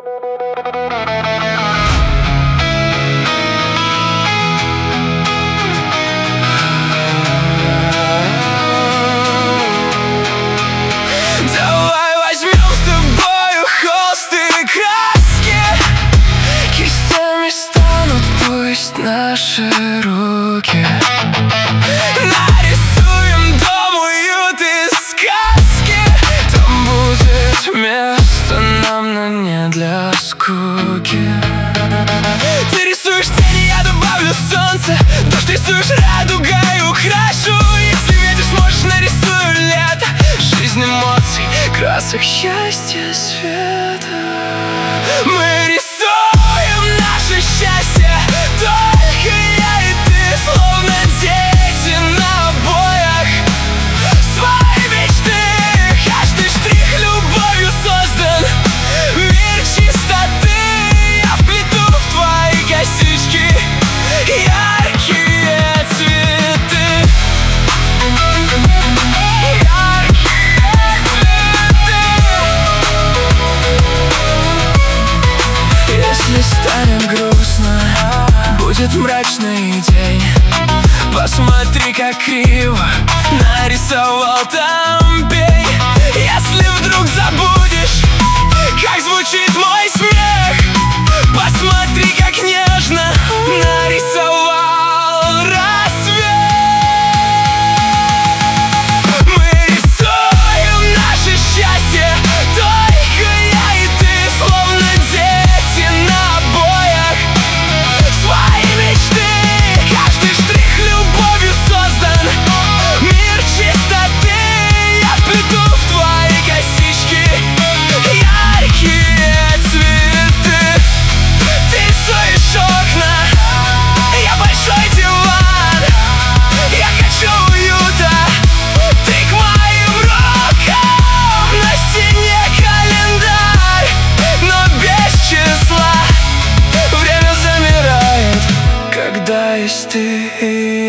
Давай возьмем с тобою холст и краски, кистями станут пусть наши руки. Нарисуем дом, уют и сказки. Там будет место нам, но не для скуки. Ты рисуешь тени, я добавлю солнце. Дождь рисуешь радугой, украшу. Если ветер сможешь, нарисую лето. Жизнь эмоций, красок, счастья, света. Мы рисуем наше счастье, только я и ты, словно дети на обоях. Свои мечты, каждый штрих любовью создан. Мир чистоты я вплету в твои косички яркие цветы. Если станет грустно, будет мрачный день, посмотри, как криво нарисовал там пень. Если вдруг забудешь, как звучит мой смех, посмотри, как нежно нарисовал рассвет. Мы рисуем наше счастье, только я и ты, словно дети на обоях. Свои мечты, каждый штрих любовью создан. Мир чистоты я вплету в твои косички яркие цветы. Ты рисуешь окна, я большой диван. Я хочу уюта, ты к моим рукам. На стене календарь, но без числа. Время замирает, когда есть ты.